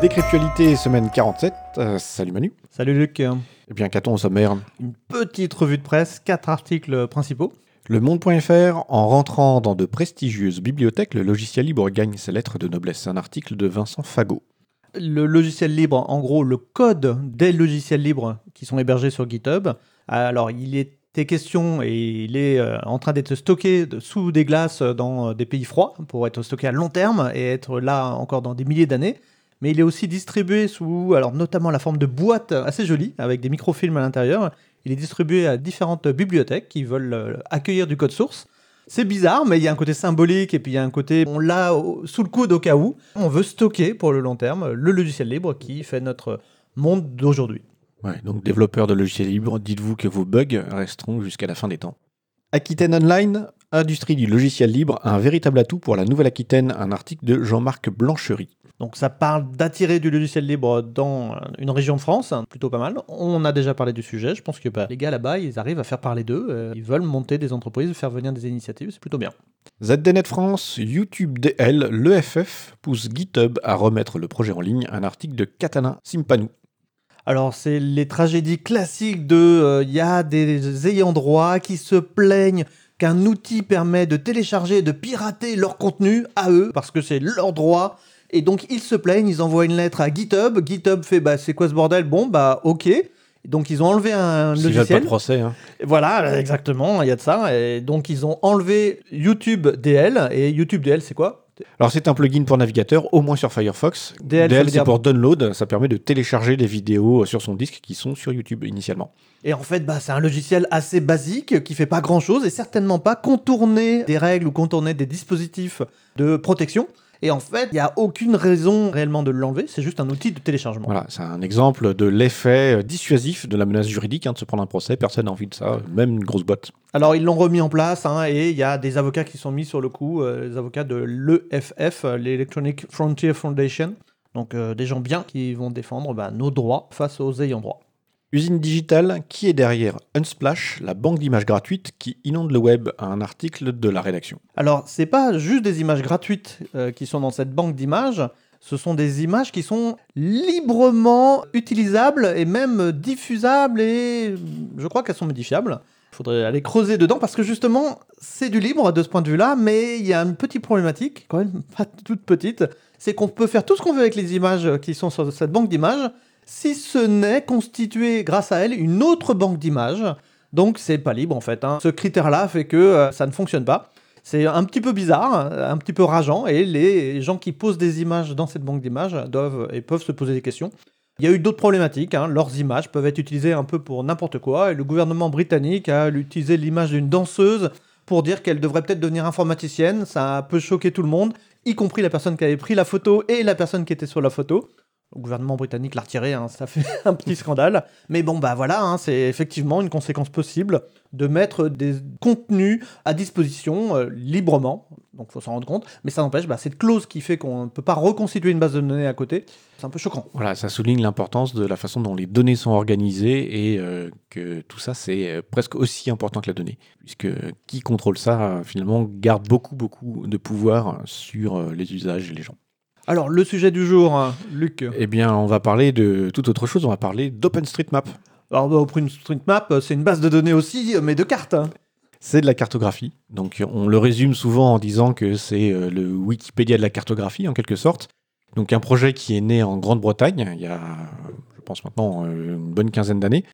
Décryptualité, semaine 47. Salut Manu. Salut Luc. Eh bien, qu'a-t-on au sommaire ? Une petite revue de presse, 4 articles principaux. Le Monde.fr, en rentrant dans de prestigieuses bibliothèques, le logiciel libre gagne ses lettres de noblesse. Un article de Vincent Fagot. Le logiciel libre, en gros, le code des logiciels libres qui sont hébergés sur GitHub. Alors, il était question et il est en train d'être stocké sous des glaces dans des pays froids pour être stocké à long terme et être là encore dans des milliers d'années. Mais il est aussi distribué sous, alors notamment la forme de boîte assez jolie avec des microfilms à l'intérieur. Il est distribué à différentes bibliothèques qui veulent accueillir du code source. C'est bizarre, mais il y a un côté symbolique et puis il y a un côté, on l'a sous le coude au cas où. On veut stocker pour le long terme le logiciel libre qui fait notre monde d'aujourd'hui. Ouais, donc développeurs de logiciels libres, dites-vous que vos bugs resteront jusqu'à la fin des temps. Aquitaine Online, industrie du logiciel libre, un véritable atout pour la Nouvelle-Aquitaine, un article de Jean-Marc Blanchery. Donc ça parle d'attirer du logiciel libre dans une région de France, plutôt pas mal. On a déjà parlé du sujet, je pense que les gars là-bas, ils arrivent à faire parler d'eux, ils veulent monter des entreprises, faire venir des initiatives, c'est plutôt bien. ZDNet France, YouTube DL, l'EFF pousse GitHub à remettre le projet en ligne, un article de Katana Simpanou. Alors c'est les tragédies classiques de y a des ayants droit qui se plaignent qu'un outil permet de télécharger et de pirater leur contenu à eux, parce que c'est leur droit. Et donc, ils se plaignent, ils envoient une lettre à GitHub. GitHub fait « c'est quoi ce bordel ?» Bon, ok. Donc, ils ont enlevé un logiciel. S'ils veulent pas de procès. Hein. Voilà, exactement, il y a de ça. Et donc, ils ont enlevé YouTube DL. Et YouTube DL, c'est quoi ? Alors, c'est un plugin pour navigateur, au moins sur Firefox. DL c'est pour download. Ça permet de télécharger les vidéos sur son disque qui sont sur YouTube initialement. Et en fait, c'est un logiciel assez basique qui fait pas grand-chose et certainement pas contourner des règles ou contourner des dispositifs de protection. Et en fait, il n'y a aucune raison réellement de l'enlever, c'est juste un outil de téléchargement. Voilà, c'est un exemple de l'effet dissuasif de la menace juridique de se prendre un procès. Personne n'a envie de ça, même une grosse boîte. Alors, ils l'ont remis en place et il y a des avocats qui sont mis sur le coup, les avocats de l'EFF, l'Electronic Frontier Foundation. Donc, des gens bien qui vont défendre nos droits face aux ayants droit. Usine Digitale, qui est derrière Unsplash, la banque d'images gratuite qui inonde le web, un article de la rédaction. Alors, c'est pas juste des images gratuites qui sont dans cette banque d'images, ce sont des images qui sont librement utilisables et même diffusables et je crois qu'elles sont modifiables. Il faudrait aller creuser dedans parce que justement, c'est du libre de ce point de vue-là, mais il y a une petite problématique, quand même pas toute petite, c'est qu'on peut faire tout ce qu'on veut avec les images qui sont sur cette banque d'images, si ce n'est constituer grâce à elle une autre banque d'images. Donc c'est pas libre en fait. Ce critère-là fait que ça ne fonctionne pas. C'est un petit peu bizarre, un petit peu rageant, et les gens qui posent des images dans cette banque d'images peuvent se poser des questions. Il y a eu d'autres problématiques, leurs images peuvent être utilisées un peu pour n'importe quoi, et le gouvernement britannique a utilisé l'image d'une danseuse pour dire qu'elle devrait peut-être devenir informaticienne. Ça a un peu choqué tout le monde, y compris la personne qui avait pris la photo et la personne qui était sur la photo. Le gouvernement britannique l'a retiré, ça fait un petit scandale. Mais bon, voilà, c'est effectivement une conséquence possible de mettre des contenus à disposition librement. Donc, il faut s'en rendre compte. Mais ça n'empêche, cette clause qui fait qu'on ne peut pas reconstituer une base de données à côté, c'est un peu choquant. Voilà, ça souligne l'importance de la façon dont les données sont organisées et que tout ça, c'est presque aussi important que la donnée. Puisque qui contrôle ça, finalement, garde beaucoup de pouvoir sur les usages et les gens. Alors, le sujet du jour, Luc. Eh bien, on va parler de toute autre chose, on va parler d'OpenStreetMap. Alors, OpenStreetMap, c'est une base de données aussi, mais de cartes. C'est de la cartographie. Donc, on le résume souvent en disant que c'est le Wikipédia de la cartographie, en quelque sorte. Donc, un projet qui est né en Grande-Bretagne, il y a, je pense maintenant, une bonne quinzaine d'années,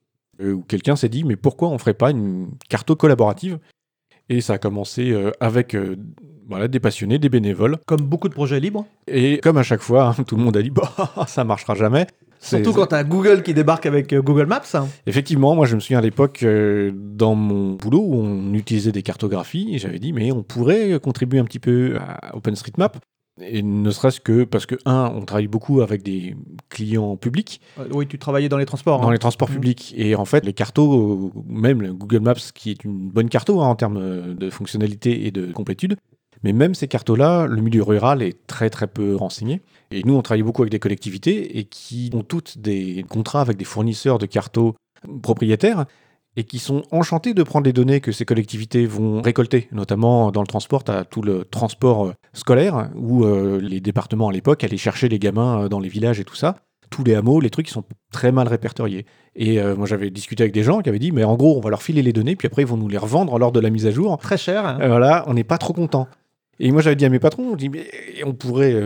où quelqu'un s'est dit, mais pourquoi on ne ferait pas une carto collaborative ? Et ça a commencé avec des passionnés, des bénévoles. Comme beaucoup de projets libres. Et comme à chaque fois, tout le monde a dit ça marchera jamais. Surtout quand t'as Google qui débarque avec Google Maps. Effectivement, moi je me souviens à l'époque, dans mon boulot, où on utilisait des cartographies, et j'avais dit, mais on pourrait contribuer un petit peu à OpenStreetMap. Et ne serait-ce que parce que, on travaille beaucoup avec des clients publics. Oui, tu travaillais dans les transports. Dans les transports publics. Et en fait, les cartos, même le Google Maps, qui est une bonne carto en termes de fonctionnalité et de complétude, mais même ces cartos-là, le milieu rural est très très peu renseigné. Et nous, on travaille beaucoup avec des collectivités et qui ont toutes des contrats avec des fournisseurs de cartos propriétaires. et qui sont enchantés de prendre les données que ces collectivités vont récolter, notamment dans le transport. Tu as tout le transport scolaire, où les départements à l'époque allaient chercher les gamins dans les villages et tout ça. Tous les hameaux, les trucs qui sont très mal répertoriés. Et moi, j'avais discuté avec des gens qui avaient dit, mais en gros, on va leur filer les données, puis après, ils vont nous les revendre lors de la mise à jour. Très cher. Hein. Voilà, on n'est pas trop content. Et moi, j'avais dit à mes patrons, on dit, mais on pourrait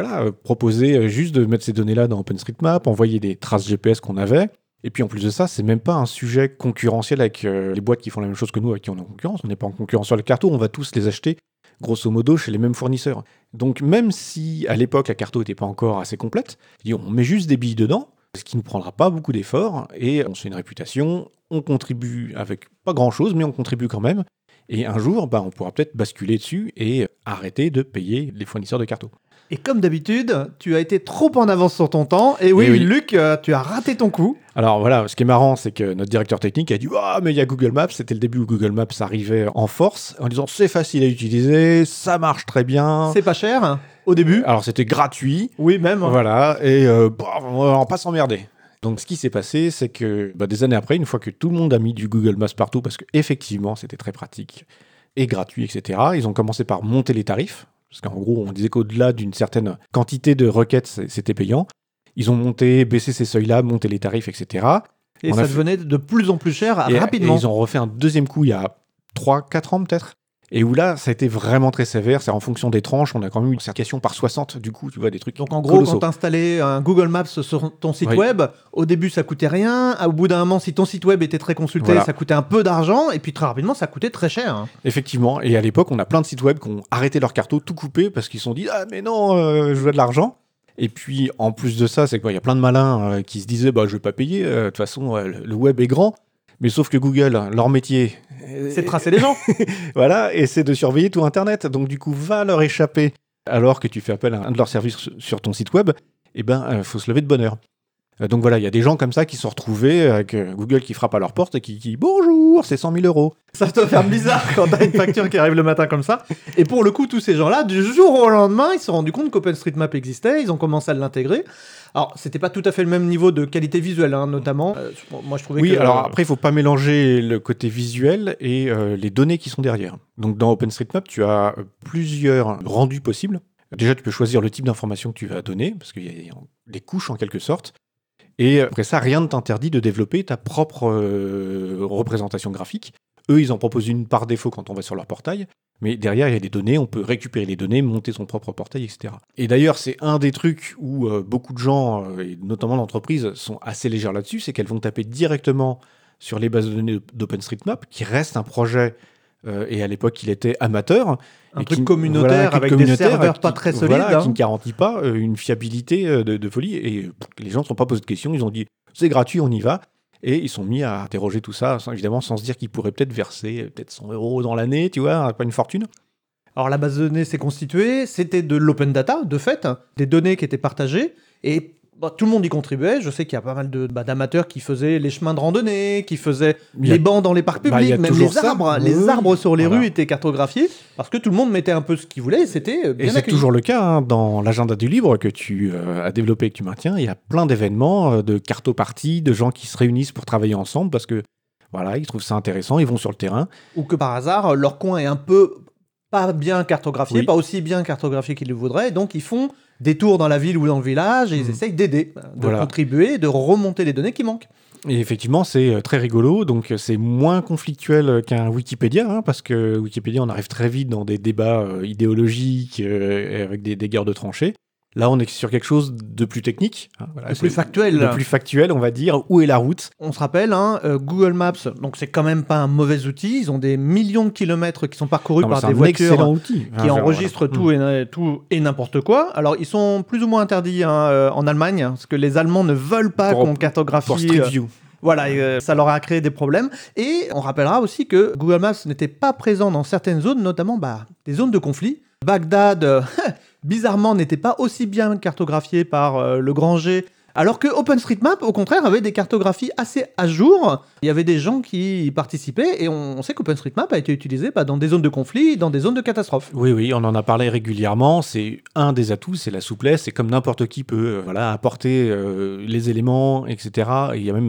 proposer juste de mettre ces données-là dans OpenStreetMap, envoyer des traces GPS qu'on avait. Et puis en plus de ça, c'est même pas un sujet concurrentiel avec les boîtes qui font la même chose que nous, avec qui on est en concurrence. On n'est pas en concurrence sur les cartos, on va tous les acheter grosso modo chez les mêmes fournisseurs. Donc même si à l'époque la carto n'était pas encore assez complète, on met juste des billes dedans, ce qui ne nous prendra pas beaucoup d'efforts, et on se fait une réputation, on contribue avec pas grand-chose, mais on contribue quand même. Et un jour, on pourra peut-être basculer dessus et arrêter de payer les fournisseurs de carto. Et comme d'habitude, tu as été trop en avance sur ton temps. Et oui, Luc, tu as raté ton coup. Alors voilà, ce qui est marrant, c'est que notre directeur technique a dit « Ah, mais il y a Google Maps ». C'était le début où Google Maps arrivait en force, en disant « C'est facile à utiliser, ça marche très bien ». C'est pas cher, au début. Alors c'était gratuit. Oui, même. Voilà, et on va pas s'emmerder. Donc ce qui s'est passé, c'est que des années après, une fois que tout le monde a mis du Google Maps partout, parce qu'effectivement, c'était très pratique et gratuit, etc., ils ont commencé par monter les tarifs. Parce qu'en gros, on disait qu'au-delà d'une certaine quantité de requêtes, c'était payant. Ils ont baissé ces seuils-là, monté les tarifs, etc. Et ça devenait de plus en plus cher rapidement. Et ils ont refait un deuxième coup il y a 3-4 ans peut-être. Et où là, ça a été vraiment très sévère. C'est en fonction des tranches, on a quand même eu une certification par 60, du coup, tu vois, des trucs. Donc en gros, quand tu installais un Google Maps sur ton site web, au début, ça coûtait rien. Au bout d'un moment, si ton site web était très consulté, ça coûtait un peu d'argent. Et puis très rapidement, ça coûtait très cher. Hein. Effectivement. Et à l'époque, on a plein de sites web qui ont arrêté leur carto, tout coupé, parce qu'ils se sont dit « Ah, mais non, je veux de l'argent ». Et puis, en plus de ça, c'est qu'il y a plein de malins qui se disaient « Je vais pas payer, de toute façon, le web est grand ». Mais sauf que Google, leur métier... c'est de tracer les gens. Voilà, et c'est de surveiller tout Internet. Donc du coup, va leur échapper alors que tu fais appel à un de leurs services sur ton site web, faut se lever de bonne heure. Donc voilà, il y a des gens comme ça qui se sont retrouvés avec Google qui frappe à leur porte et qui dit « Bonjour, c'est 100 000 €. Ça doit faire bizarre quand t'as une facture qui arrive le matin comme ça. Et pour le coup, tous ces gens-là, du jour au lendemain, ils se sont rendus compte qu'OpenStreetMap existait, ils ont commencé à l'intégrer. Alors, c'était pas tout à fait le même niveau de qualité visuelle, notamment. Moi, je trouvais que... alors après, il faut pas mélanger le côté visuel et les données qui sont derrière. Donc, dans OpenStreetMap, tu as plusieurs rendus possibles. Déjà, tu peux choisir le type d'information que tu vas donner, parce qu'il y a des couches en quelque sorte. Et après ça, rien ne t'interdit de développer ta propre représentation graphique. Eux, ils en proposent une par défaut quand on va sur leur portail. Mais derrière, il y a des données, on peut récupérer les données, monter son propre portail, etc. Et d'ailleurs, c'est un des trucs où beaucoup de gens, et notamment d'entreprises, sont assez légères là-dessus, c'est qu'elles vont taper directement sur les bases de données d'OpenStreetMap, qui reste un projet, et à l'époque, il était amateur. Un truc communautaire, avec des serveurs pas très solides. Qui ne garantit pas une fiabilité de folie. Et les gens ne se sont pas posé de questions, ils ont dit « c'est gratuit, on y va ». Et ils sont mis à interroger tout ça, évidemment sans se dire qu'ils pourraient peut-être verser 100 € dans l'année, tu vois, pas une fortune. Alors la base de données s'est constituée, c'était de l'open data, de fait, des données qui étaient partagées, et tout le monde y contribuait. Je sais qu'il y a pas mal d'amateurs qui faisaient les chemins de randonnée, qui faisaient les bancs dans les parcs publics, même les arbres sur les rues étaient cartographiés, parce que tout le monde mettait un peu ce qu'il voulait, et c'était bien Et c'est toujours le cas, dans l'agenda du libre que tu as développé et que tu maintiens, il y a plein d'événements, de cartoparties, de gens qui se réunissent pour travailler ensemble, parce que ils trouvent ça intéressant, ils vont sur le terrain. Ou que par hasard, leur coin est un peu pas bien cartographié, pas aussi bien cartographié qu'ils le voudraient, donc ils font des tours dans la ville ou dans le village et ils essayent d'aider, de contribuer, de remonter les données qui manquent. Et effectivement, c'est très rigolo, donc c'est moins conflictuel qu'un Wikipédia, parce que Wikipédia, on arrive très vite dans des débats idéologiques avec des guerres de tranchées. Là, on est sur quelque chose de plus technique. De plus factuel. De plus factuel, on va dire. Où est la route ? On se rappelle, Google Maps, donc c'est quand même pas un mauvais outil. Ils ont des millions de kilomètres qui sont parcourus par des voitures qui enregistrent tout et n'importe quoi. Alors, ils sont plus ou moins interdits en Allemagne, parce que les Allemands ne veulent pas qu'on cartographie... Pour Street View. Voilà, ça leur a créé des problèmes. Et on rappellera aussi que Google Maps n'était pas présent dans certaines zones, notamment des zones de conflit. Bagdad... bizarrement, n'était pas aussi bien cartographié par le grand G, alors que OpenStreetMap, au contraire, avait des cartographies assez à jour. Il y avait des gens qui y participaient, et on sait qu'OpenStreetMap a été utilisé dans des zones de conflit, dans des zones de catastrophe. Oui, on en a parlé régulièrement. C'est un des atouts, c'est la souplesse. C'est comme n'importe qui peut apporter les éléments, etc. Et il y a même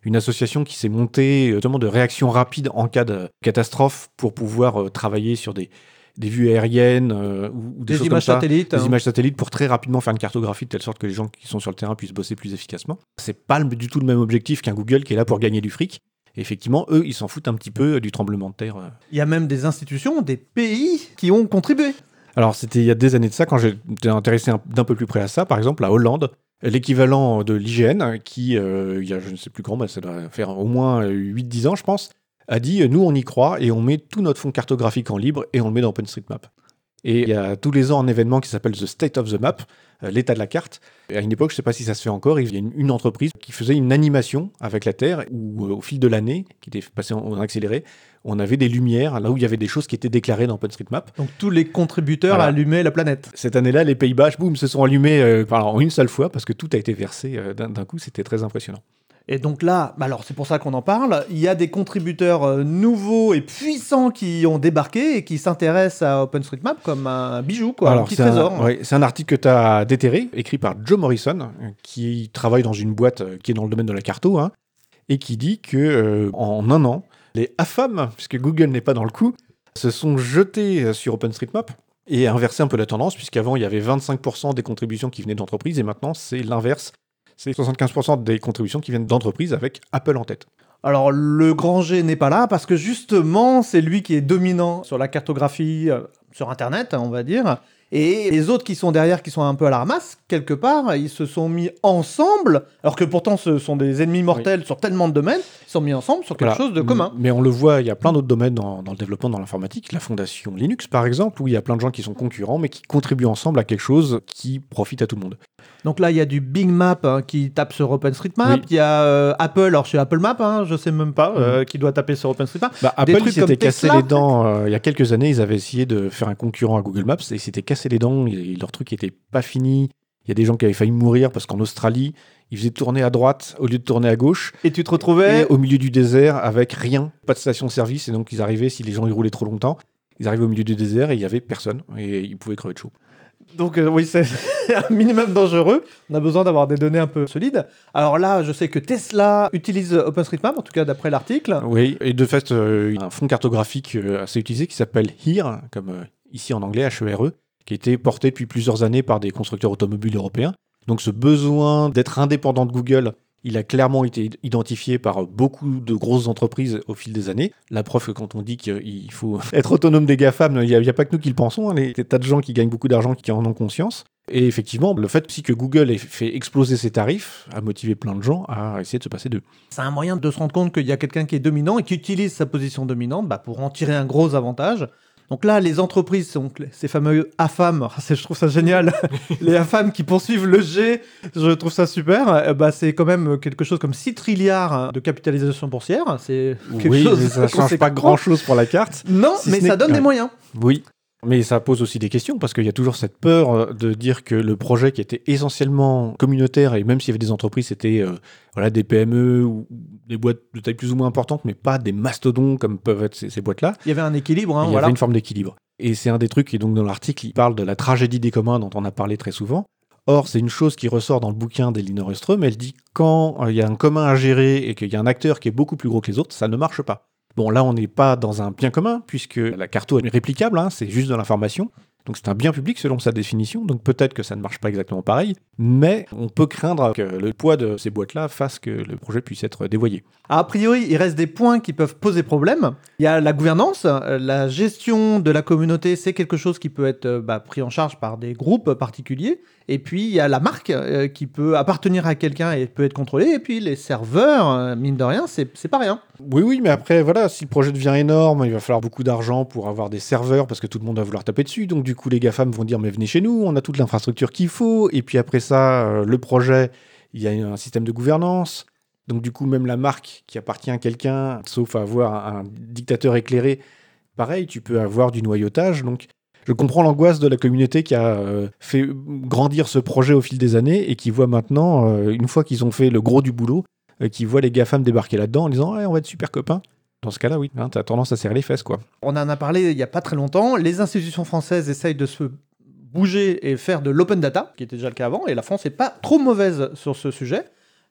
une association qui s'est montée notamment de réaction rapide en cas de catastrophe pour pouvoir travailler sur des vues aériennes ou des choses images comme ça, satellites. des images satellites pour très rapidement faire une cartographie de telle sorte que les gens qui sont sur le terrain puissent bosser plus efficacement. C'est pas du tout le même objectif qu'un Google qui est là pour gagner du fric. Et effectivement, eux, ils s'en foutent un petit peu du tremblement de terre. Il y a même des institutions, des pays qui ont contribué. Alors, c'était il y a des années de ça, quand j'étais intéressé d'un peu plus près à ça. Par exemple, la Hollande, l'équivalent de l'IGN, qui, il y a je ne sais plus quand, mais ça doit faire au moins 8-10 ans, je pense, a dit, nous, on y croit et on met tout notre fonds cartographique en libre et on le met dans OpenStreetMap. Et il y a tous les ans un événement qui s'appelle The State of the Map, l'état de la carte. Et à une époque, je ne sais pas si ça se fait encore, il y a une entreprise qui faisait une animation avec la Terre où, au fil de l'année, qui était passée en accéléré, on avait des lumières là où il y avait des choses qui étaient déclarées dans OpenStreetMap. Donc tous les contributeurs allumaient la planète. Cette année-là, les Pays-Bas, boum, se sont allumés en une seule fois parce que tout a été versé d'un coup. C'était très impressionnant. Et donc là, alors c'est pour ça qu'on en parle, il y a des contributeurs nouveaux et puissants qui ont débarqué et qui s'intéressent à OpenStreetMap comme un bijou, quoi, un petit trésor. C'est un article que tu as déterré, écrit par Joe Morrison, qui travaille dans une boîte qui est dans le domaine de la carto, et qui dit que en un an, les AFAM, puisque Google n'est pas dans le coup, se sont jetés sur OpenStreetMap et inversé un peu la tendance, puisqu'avant il y avait 25% des contributions qui venaient d'entreprises et maintenant c'est l'inverse. C'est 75% des contributions qui viennent d'entreprises avec Apple en tête. Alors, le grand G n'est pas là parce que justement, c'est lui qui est dominant sur la cartographie sur Internet, on va dire. Et les autres qui sont derrière, qui sont un peu à la ramasse, quelque part, ils se sont mis ensemble, alors que pourtant ce sont des ennemis mortels sur tellement de domaines, ils se sont mis ensemble sur quelque chose de commun. Mais on le voit, il y a plein d'autres domaines dans le développement, dans l'informatique, la fondation Linux par exemple, où il y a plein de gens qui sont concurrents, mais qui contribuent ensemble à quelque chose qui profite à tout le monde. Donc là, il y a du Bing Map qui tape sur OpenStreetMap. Il y a Apple, alors chez Apple Map, je sais même pas, qui doit taper sur OpenStreetMap. Apple, ils s'étaient cassé les dents. Il y a quelques années, ils avaient essayé de faire un concurrent à Google Maps et ils s'étaient cassé les dents. Leur truc n'était pas fini. Il y a des gens qui avaient failli mourir parce qu'en Australie, ils faisaient tourner à droite au lieu de tourner à gauche. Et tu te retrouvais au milieu du désert avec rien, pas de station-service. Et donc, ils arrivaient, si les gens y roulaient trop longtemps, ils arrivaient au milieu du désert et il n'y avait personne. Et ils pouvaient crever de chaud. Donc oui, c'est un minimum dangereux. On a besoin d'avoir des données un peu solides. Alors là, je sais que Tesla utilise OpenStreetMap, en tout cas d'après l'article. Oui, et de fait, un fonds cartographique assez utilisé qui s'appelle HERE, comme ici en anglais, HERE, qui a été porté depuis plusieurs années par des constructeurs automobiles européens. Donc ce besoin d'être indépendant de Google, il a clairement été identifié par beaucoup de grosses entreprises au fil des années. La preuve que quand on dit qu'il faut être autonome des GAFAM, il n'y a pas que nous qui le pensons. Il y a des tas de gens qui gagnent beaucoup d'argent qui en ont conscience. Et effectivement, le fait aussi que Google ait fait exploser ses tarifs a motivé plein de gens à essayer de se passer d'eux. C'est un moyen de se rendre compte qu'il y a quelqu'un qui est dominant et qui utilise sa position dominante pour en tirer un gros avantage. Donc là, les entreprises, donc ces fameux AFAM, je trouve ça génial, les AFAM qui poursuivent le G, je trouve ça super, c'est quand même quelque chose comme 6 trilliards de capitalisation boursière. C'est quelque chose, mais ça ne change pas grand-chose pour la carte. Non, mais ça donne des moyens. Oui. Mais ça pose aussi des questions, parce qu'il y a toujours cette peur de dire que le projet qui était essentiellement communautaire, et même s'il y avait des entreprises, c'était des PME ou des boîtes de taille plus ou moins importante, mais pas des mastodons comme peuvent être ces boîtes-là. Il y avait un équilibre. Il y avait une forme d'équilibre. Et c'est un des trucs, et donc dans l'article, il parle de la tragédie des communs dont on a parlé très souvent. Or, c'est une chose qui ressort dans le bouquin d'Elinor Ostrom. Elle dit quand il y a un commun à gérer et qu'il y a un acteur qui est beaucoup plus gros que les autres, ça ne marche pas. Bon, là, on n'est pas dans un bien commun, puisque la carto est réplicable, c'est juste de l'information. Donc c'est un bien public selon sa définition, donc peut-être que ça ne marche pas exactement pareil, mais on peut craindre que le poids de ces boîtes-là fasse que le projet puisse être dévoyé. A priori, il reste des points qui peuvent poser problème. Il y a la gouvernance, la gestion de la communauté, c'est quelque chose qui peut être pris en charge par des groupes particuliers. Et puis, il y a la marque qui peut appartenir à quelqu'un et peut être contrôlée. Et puis, les serveurs, mine de rien, c'est pas rien. Oui, mais après, voilà, si le projet devient énorme, il va falloir beaucoup d'argent pour avoir des serveurs parce que tout le monde va vouloir taper dessus. Donc, du coup, les GAFAM vont dire, mais venez chez nous, on a toute l'infrastructure qu'il faut. Et puis après ça, le projet, il y a un système de gouvernance. Donc, du coup, même la marque qui appartient à quelqu'un, sauf à avoir un dictateur éclairé, pareil, tu peux avoir du noyautage. Donc, je comprends l'angoisse de la communauté qui a fait grandir ce projet au fil des années et qui voit maintenant, une fois qu'ils ont fait le gros du boulot, qui voit les GAFAM débarquer là-dedans en disant on va être super copains. Dans ce cas-là, oui, t'as tendance à serrer les fesses, quoi. On en a parlé il n'y a pas très longtemps. Les institutions françaises essayent de se bouger et faire de l'open data, qui était déjà le cas avant, et la France n'est pas trop mauvaise sur ce sujet.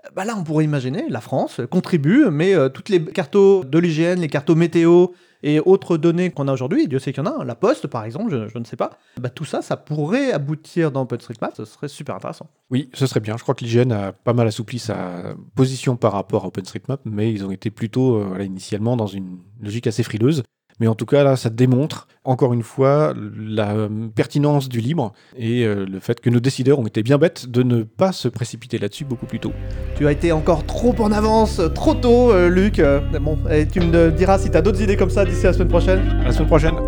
Bah là, on pourrait imaginer, la France contribue, mais toutes les cartos de l'IGN, les cartos météo et autres données qu'on a aujourd'hui, Dieu sait qu'il y en a, la Poste par exemple, je ne sais pas, bah tout ça, ça pourrait aboutir dans OpenStreetMap, ce serait super intéressant. Oui, ce serait bien. Je crois que l'IGN a pas mal assoupli sa position par rapport à OpenStreetMap, mais ils ont été plutôt initialement dans une logique assez frileuse. Mais en tout cas, là, ça démontre, encore une fois, la pertinence du libre et le fait que nos décideurs ont été bien bêtes de ne pas se précipiter là-dessus beaucoup plus tôt. Tu as été encore trop en avance, trop tôt, Luc. Bon, et tu me diras si tu as d'autres idées comme ça d'ici la semaine prochaine. À la semaine prochaine.